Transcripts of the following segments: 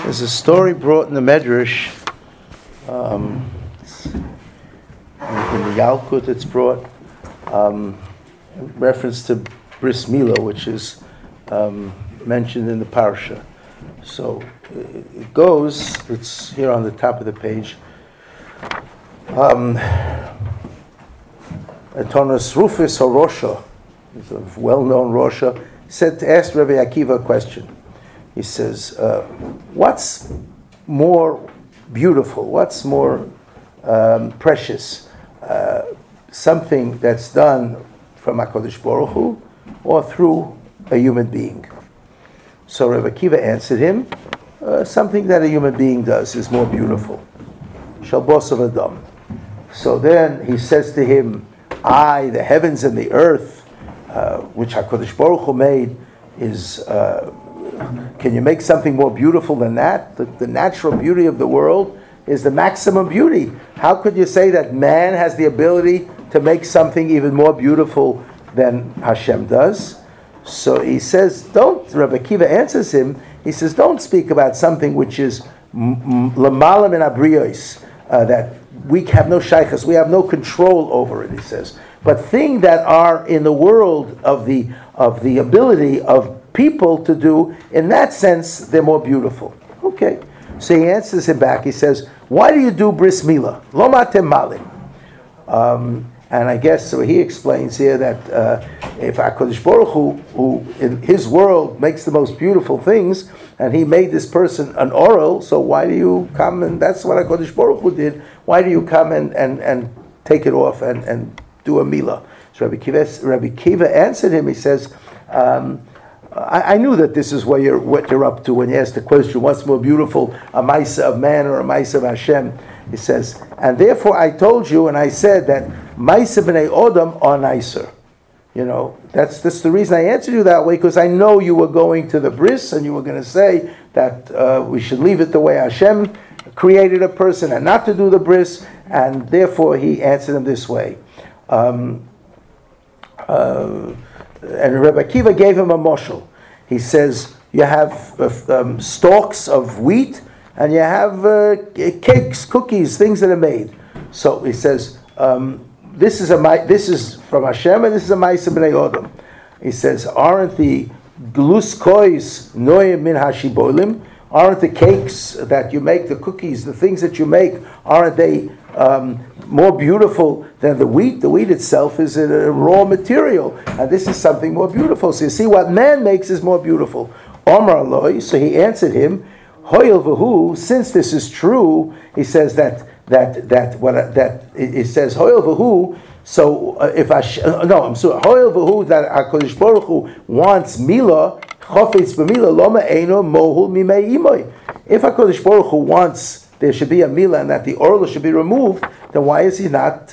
There's a story brought in the Medrash, in the Yalkut it's brought, in reference to Bris Milah, which is mentioned in the Parsha. So it goes, it's here on the top of the page. Atonas Rufus HaRosha, he's a well-known Rosha, said to ask Rabbi Akiva a question. He says, what's more beautiful, what's more precious, something that's done from HaKadosh Baruch Hu or through a human being? So Rabbi Akiva answered him, something that a human being does is more beautiful. Shalbos of Adam. So then he says to him, the heavens and the earth, which HaKadosh Baruch Hu made, is... can you make something more beautiful than that? The natural beauty of the world is the maximum beauty. How could you say that man has the ability to make something even more beautiful than Hashem does? So he says, Rabbi Akiva answers him, he says, don't speak about something which is l'mala min abriyos, that we have no shaychus, we have no control over it, he says. But things that are in the world of the ability of people to do, in that sense, they're more beautiful. Okay. So he answers him back. He says, why do you do bris milah? Lo matem malim. And I guess so he explains here that if HaKadosh Baruch Hu, who in his world makes the most beautiful things, and he made this person an oral, so why do you come and that's what HaKadosh Baruch Hu did, why do you come and take it off and do a milah? So Rabbi Akiva answered him, he says, I knew that this is what you're up to when you ask the question, what's more beautiful, a maisa of man or a maisa of Hashem? He says, and therefore I told you and I said that maisa b'nei Odom are nicer. You know, that's the reason I answered you that way, because I know you were going to the bris and you were going to say that we should leave it the way Hashem created a person and not to do the bris, and therefore he answered him this way. And Rabbi Akiva gave him a moshel. He says, you have stalks of wheat, and you have cakes, cookies, things that are made. So he says, this is from Hashem, and this is a ma'aseh b'nei Odom. He says, aren't the gluskois noyim min hashibolim? Aren't the cakes that you make, the cookies, the things that you make, aren't they more beautiful than the wheat? The wheat itself is a raw material, and this is something more beautiful. So you see, what man makes is more beautiful. Omar Eloi, so he answered him, Hoyel v'hu, since this is true, he says it says Hoyel v'hu. So if Hoyel v'hu, that HaKadosh Baruch Hu wants milah, chofetz b'milah, loma eino mohul mimei imoy. If HaKadosh Baruch Hu wants there should be a milah and that the orla should be removed, then why is he not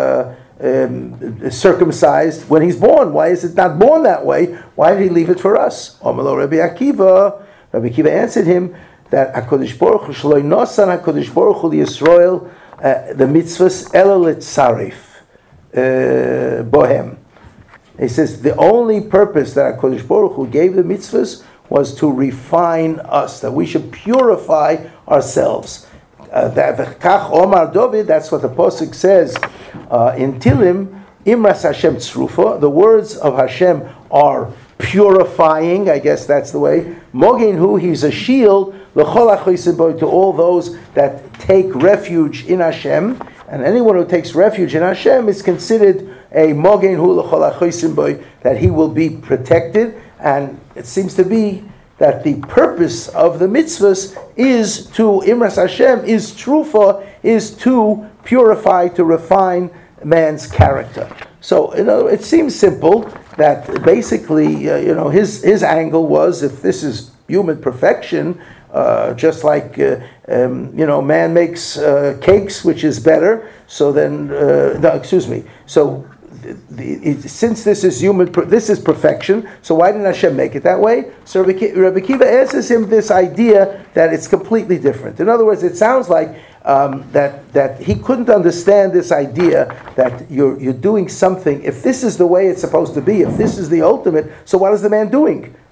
circumcised when he's born? Why is it not born that way? Why did he leave it for us? Rabbi Akiva answered him that HaKadosh Baruch Hu shloi nosan HaKadosh Baruch Hu Yisrael the mitzvahs ela litzarif bohem. He says the only purpose that HaKadosh Baruch Hu gave the mitzvahs was to refine us, that we should purify ourselves. Kach Omar David, that's what the Pasuk says in Tilim, Imras Hashem Tzrufa, the words of Hashem are purifying, I guess that's the way. Mogen Hu, he's a shield, L'chol HaChosim Bo, to all those that take refuge in Hashem, and anyone who takes refuge in Hashem is considered a Mogen Hu L'chol HaChosim Bo, that he will be protected, and it seems to be that the purpose of the mitzvahs is to, Imras Hashem, is trufa, is to purify, to refine man's character. So, it seems simple that basically, his angle was, if this is human perfection, just like, man makes cakes, which is better, so then, so since this is this is perfection, so why didn't Hashem make it that way? So Rabbi Akiva answers him this idea that it's completely different. In other words, it sounds like that he couldn't understand this idea that you're doing something. If this is the way it's supposed to be, if this is the ultimate, so what is the man doing?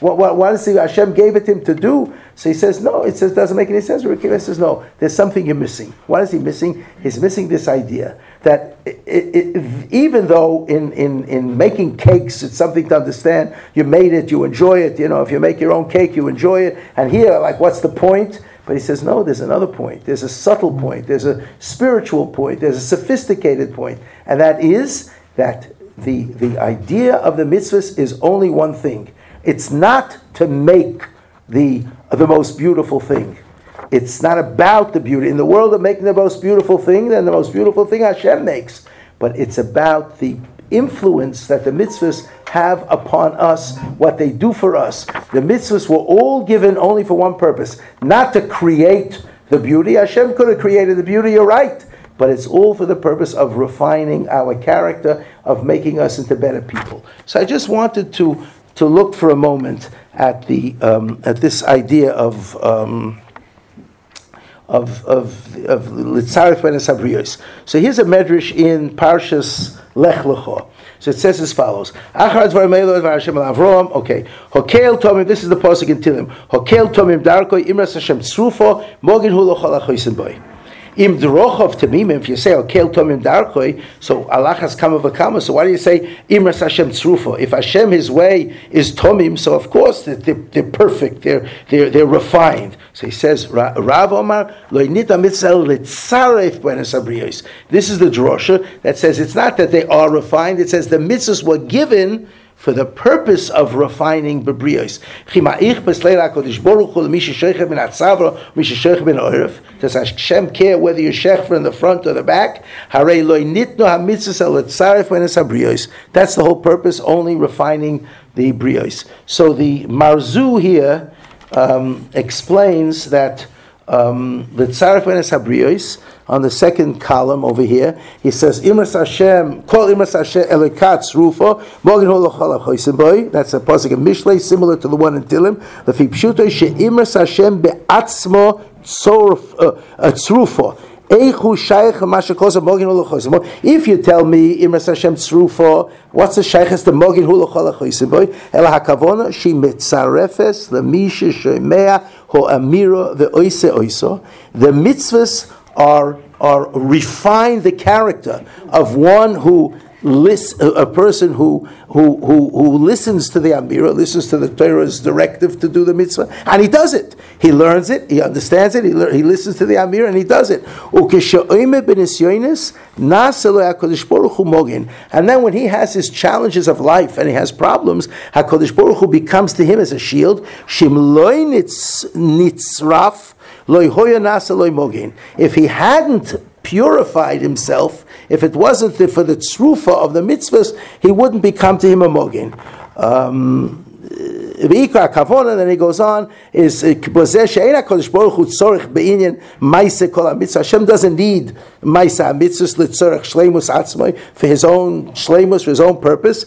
What is it Hashem gave it to him to do? So he says, no, it says, doesn't make any sense. Rabbi Akiva says, no, there's something you're missing. What is he missing? He's missing this idea that even though in making cakes, it's something to understand, you made it, you enjoy it, if you make your own cake, you enjoy it, and here, what's the point? But he says, no, there's another point. There's a subtle point. There's a spiritual point. There's a sophisticated point. And that is that the idea of the mitzvahs is only one thing. It's not to make the most beautiful thing. It's not about the beauty. In the world of making the most beautiful thing, then the most beautiful thing Hashem makes. But it's about the influence that the mitzvahs have upon us, what they do for us. The mitzvahs were all given only for one purpose, not to create the beauty. Hashem could have created the beauty, you're right. But it's all for the purpose of refining our character, of making us into better people. So I just wanted to look for a moment at this idea of Litzaref ben Sabriyos. So here's a medrash in Parshas Lech Lecha. So it says as follows. Okay. Hokel Tomim, this is the pasuk in Tilim. Hokel Tomim Darkoi Imras Hashem Tzrufo Mogin Hu Lochol HaChoysen Boi. Im Drochov Tamimim, if you say Hokel Tomim Darkoi, so Allah has come of a kama. So why do you say Imras Hashem Tzrufo? If Hashem, His way is Tomim, so of course they're perfect, they're refined. So he says, Rav Omar Lo Nita Mitzel Litzaref Ben Sabriyos. This is the drosha that says it's not that they are refined. It says the mitzvahs were given for the purpose of refining bebrios. Does Hashem care whether you're shechfer in the front or the back? That's the whole purpose, only refining the brios. So the Marzu here explains that Litzaref ben Sabriyos, on the second column over here, he says, Imras Hashem, Kol Imras Hashem Elikatz Rufo, Mogin Hu Lochol HaChoysen Boi. That's a pasuk in Mishlei, similar to the one in Tilim. Lefi Pshuto she Imras Hashem be'atzmo tzrufo. If you tell me Imras Hashem Tzrufo, what's the shaykhs the Mogin Hu Lochol HaChoysen Boi? Ela hakavona she mitzarefes lemisha shemea ho amira ve'oise oiso. The mitzvahs are refine the character of one a person who listens to the Amira, listens to the Torah's directive to do the mitzvah, and he does it. He learns it, he understands it, he listens to the Amira, and he does it. And then when he has his challenges of life and he has problems, HaKadosh Baruch Hu becomes to him as a shield. If he hadn't purified himself, if it wasn't for the tzrufa of the mitzvahs, he wouldn't become to him a mogin. And then he goes on, Hashem doesn't need Maisa mitzvahs litzorech shleimus atzmai for his own shleimus, for his own purpose.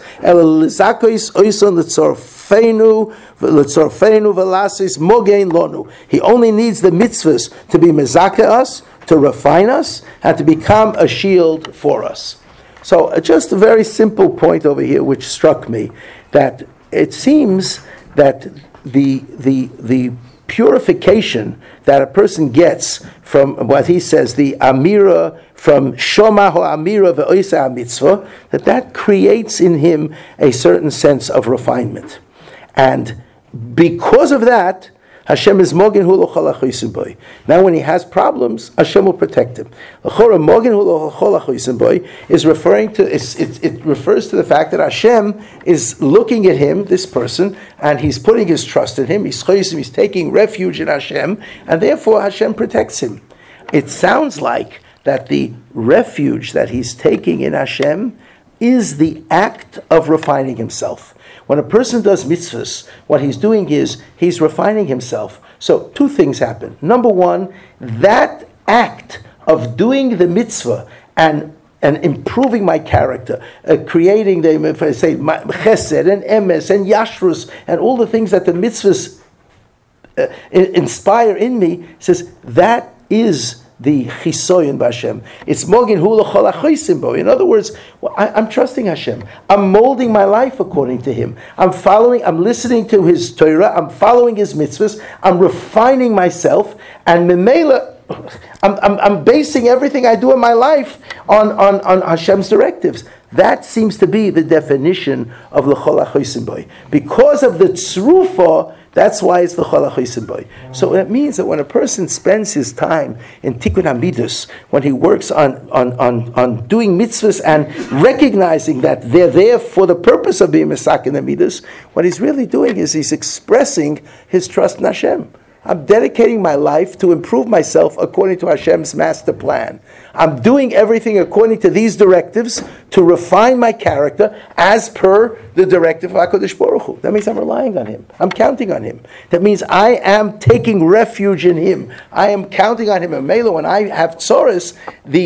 He only needs the mitzvahs to be mezaka us, to refine us, and to become a shield for us. So just a very simple point over here which struck me, that it seems that the purification that a person gets from what he says, the amira, from shoma ho amira ve'oisa mitzvah, that creates in him a certain sense of refinement. And because of that, Hashem is mogin hu lochol HaChoysen Boi. Now when he has problems, Hashem will protect him. L'chora mogin hu lochol HaChoysen Boi is referring to, it refers to the fact that Hashem is looking at him, this person, and he's putting his trust in him, he's taking refuge in Hashem, and therefore Hashem protects him. It sounds like that the refuge that he's taking in Hashem is the act of refining himself. When a person does mitzvahs, what he's doing is he's refining himself. So two things happen. Number one, that act of doing the mitzvah and improving my character, creating the, if I say, chesed and emes and yashrus and all the things that the mitzvahs inspire in me, says that is the chisoyin b'Hashem. It's mogin hu l'chol achosim bo. In other words, I'm trusting Hashem. I'm molding my life according to Him. I'm listening to His Torah. I'm following His mitzvahs. I'm refining myself, and memela, I'm basing everything I do in my life on Hashem's directives. That seems to be the definition of l'chol achosim bo. Because of the tzrufa, that's why it's l'chol achosim bo. So it means that when a person spends his time in tikkun hamidus, when he works on doing mitzvahs and recognizing that they're there for the purpose of being mesakin hamidus, what he's really doing is he's expressing his trust in Hashem. I'm dedicating my life to improve myself according to Hashem's master plan. I'm doing everything according to these directives to refine my character as per the directive of HaKadosh Baruch Hu. That means I'm relying on Him. I'm counting on Him. That means I am taking refuge in Him. I am counting on Him. And Mela, when I have tzoros,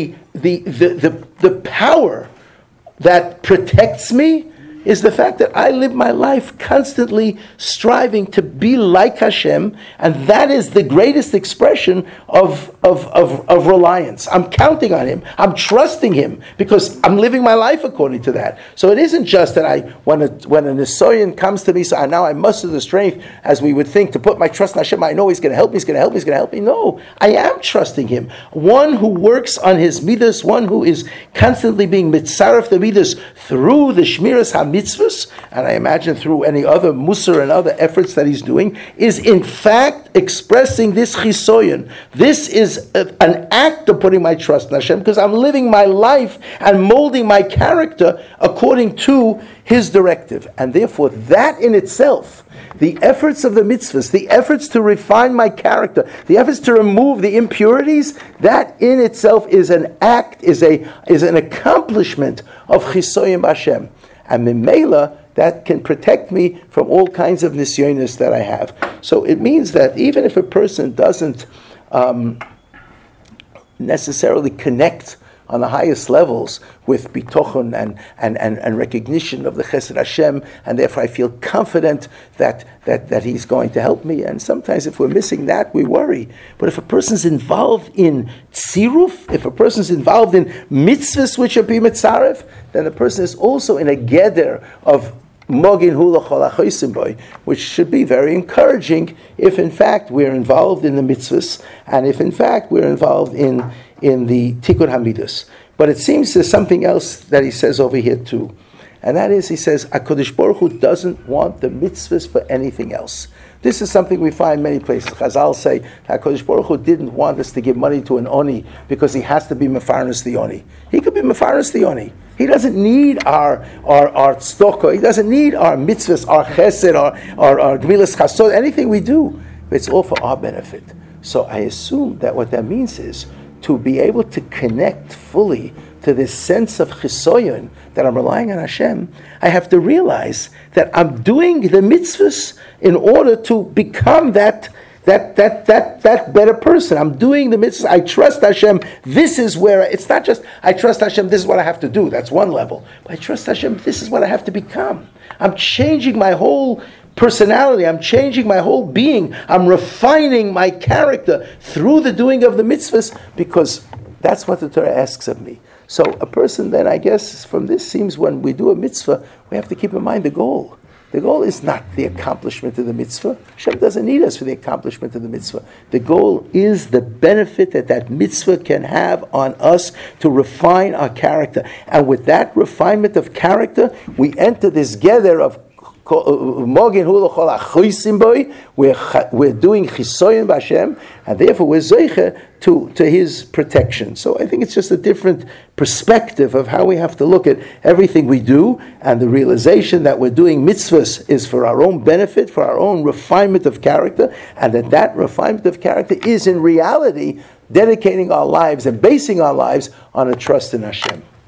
the power that protects me is the fact that I live my life constantly striving to be like Hashem, and that is the greatest expression of reliance. I'm counting on Him. I'm trusting Him because I'm living my life according to that. So it isn't just that when a Nisoyan comes to me, so now I muster the strength, as we would think, to put my trust in Hashem. I know He's going to help me. He's going to help me. He's going to help me. No, I am trusting Him. One who works on his midas, one who is constantly being mitzaref the midas through the shmiras mitzvahs, and I imagine through any other musar and other efforts that he's doing, is in fact expressing this chisoyon. This is an act of putting my trust in Hashem because I'm living my life and molding my character according to His directive. And therefore, that in itself, the efforts of the mitzvahs, the efforts to refine my character, the efforts to remove the impurities, that in itself is an act, is an accomplishment of chisoyon Hashem. And Mimela, that can protect me from all kinds of nisyonis that I have. So it means that even if a person doesn't necessarily connect on the highest levels with bitochon and recognition of the Chesed Hashem, and therefore I feel confident that He's going to help me. And sometimes if we're missing that, we worry. But if a person's involved in tziruf, if a person's involved in mitzvahs which are b'mitzaref, then the person is also in a geder of mogin hu l'chol achosim bo, which should be very encouraging if in fact we're involved in the mitzvahs and if in fact we're involved in the tikkun hamidus. But it seems there's something else that he says over here too. And that is, he says, HaKadosh Baruch Hu doesn't want the mitzvahs for anything else. This is something we find many places. Chazal say HaKadosh Baruch Hu didn't want us to give money to an oni because he has to be mefarnas the oni. He could be mefarnas the oni. He doesn't need our tzedakah. He doesn't need our mitzvahs, our chesed, our gemilas chasod, anything we do. It's all for our benefit. So I assume that what that means is to be able to connect fully to this sense of chisoyon, that I'm relying on Hashem, I have to realize that I'm doing the mitzvahs in order to become that better person. I'm doing the mitzvahs. I trust Hashem. This is where, it's not just, I trust Hashem, this is what I have to do. That's one level. But I trust Hashem, this is what I have to become. I'm changing my whole personality. I'm changing my whole being. I'm refining my character through the doing of the mitzvahs because that's what the Torah asks of me. So a person then, I guess, from this seems when we do a mitzvah, we have to keep in mind the goal. The goal is not the accomplishment of the mitzvah. Hashem doesn't need us for the accomplishment of the mitzvah. The goal is the benefit that mitzvah can have on us to refine our character. And with that refinement of character, we enter this gather of we're doing chisoyon b'Hashem, and therefore we're zeicha to His protection. So I think it's just a different perspective of how we have to look at everything we do, and the realization that we're doing mitzvahs is for our own benefit, for our own refinement of character, and that refinement of character is in reality dedicating our lives and basing our lives on a trust in Hashem.